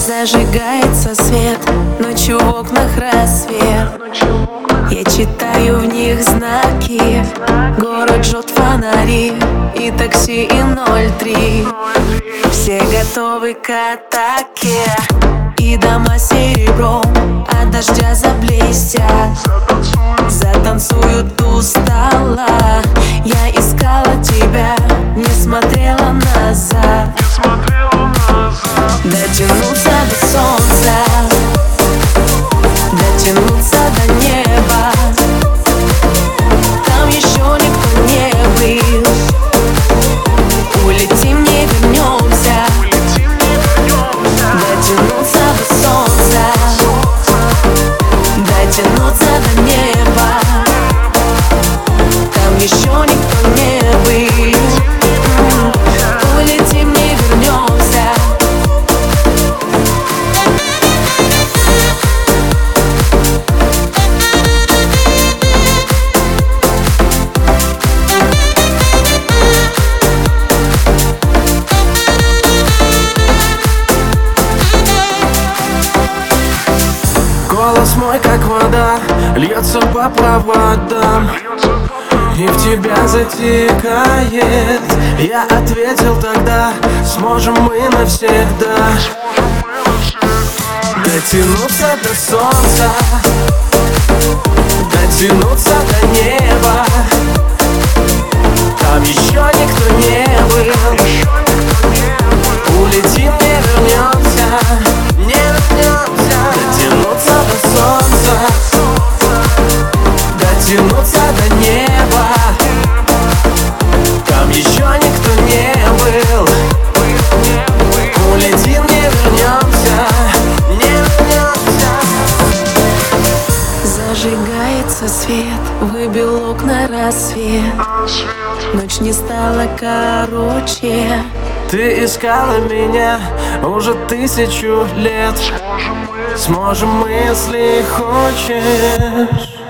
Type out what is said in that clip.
Зажигается свет, ночью в окнах рассвет. Я читаю в них знаки. Город жжет фонари и такси, и 03. Все готовы к атаке, и дома серебром от дождя заблестят. Затанцуют у стола. Я искала тебя, не смотрела назад. Дотянуться до солнца, дотянуться до неба. Там еще никто не был. Улетим, не вернемся. Дотянуться до солнца, дотянуться до неба. Там еще никто не был. Улетим, не вернемся. Голос мой, как вода, льется по проводам и в тебя затекает. Я ответил тогда: сможем мы навсегда. Дотянуться до солнца, дотянуться до неба. Там еще никто не был. Улетим, не вернемся, не вернемся. Дотянуться до солнца, дотянуться до неба. Там еще никто не был. Улетим, не вернемся, не вернемся. Зажигается свет, выбил окна рассвет. Ночь не стала короче. Ты искала меня уже 1000 лет. Сможем мы, если хочешь.